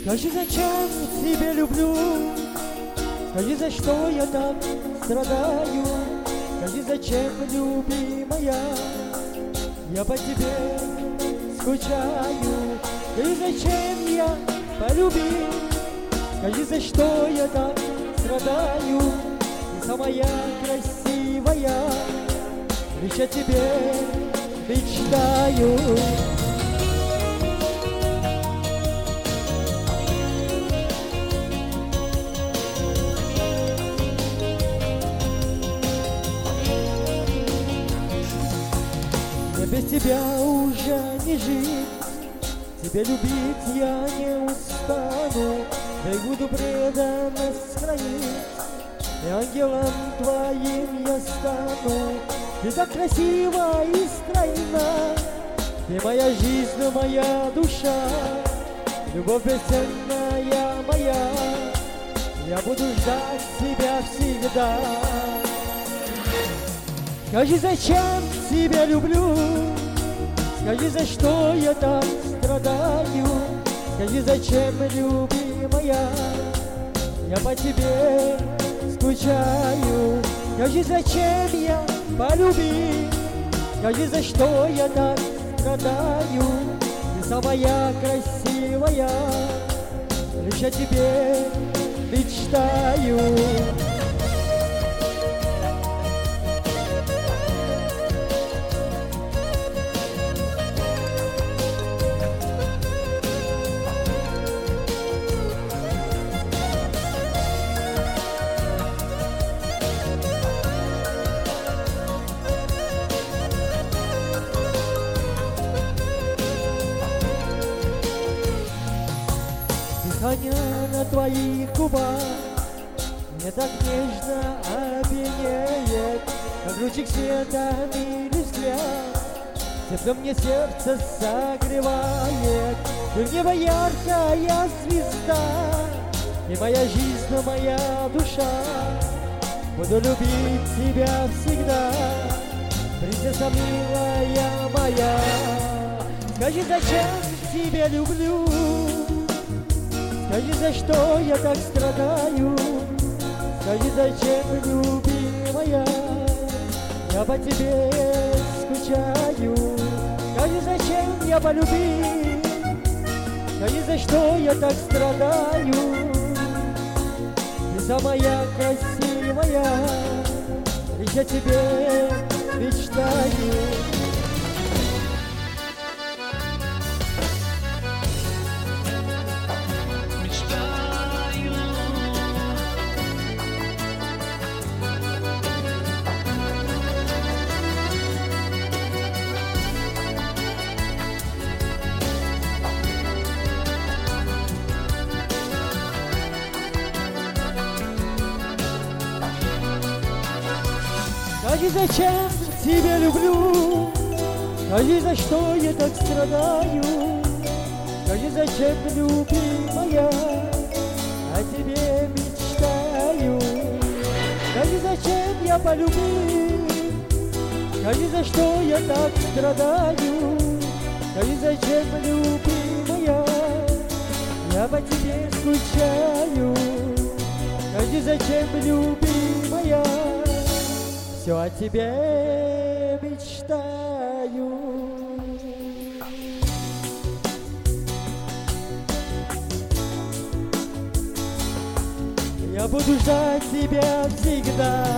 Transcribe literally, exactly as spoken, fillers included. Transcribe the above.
Скажи, зачем тебя люблю? Скажи, за что я так страдаю? Скажи, зачем, любимая, я по тебе скучаю? Скажи, зачем я полюбил? Скажи, за что я так страдаю? Ты самая красивая, лишь о тебе мечтаю. Без тебя уже не жить, тебя любить я не устану, я буду преданно сохранить, и ангелом твоим я стану. Ты так красива и стройна, ты моя жизнь, моя душа, любовь бесценная моя, я буду ждать тебя всегда. Скажи, зачем тебя люблю? Скажи, за что я так страдаю? Скажи, зачем, любимая, я по тебе скучаю? Скажи, зачем я полюбил? Скажи, за что я так страдаю? Ты самая красивая, лишь о тебе мечтаю. Дыхание на твоих губах мне так нежно опьяняет, как лучик света милый взгляд, тепло мне сердце согревает. Ты в небо яркая звезда, и моя жизнь, моя душа, буду любить тебя всегда, принцесса милая моя. Скажи, зачем тебя люблю? Скажи, за что я так страдаю? Скажи, зачем, любимая, я по тебе скучаю? Скажи, зачем я полюбил? Скажи, за что я так страдаю? Ты самая красивая, лишь о тебе мечтаю. Скажи, зачем тебя люблю? Скажи, за что я так страдаю? Скажи, зачем, любимая, о тебе мечтаю? Скажи, зачем я полюбил? Скажи, за что я так страдаю? Скажи, зачем, любимая, я по тебе скучаю? Скажи, зачем, любимая, все о тебе мечтаю. Я буду ждать тебя всегда.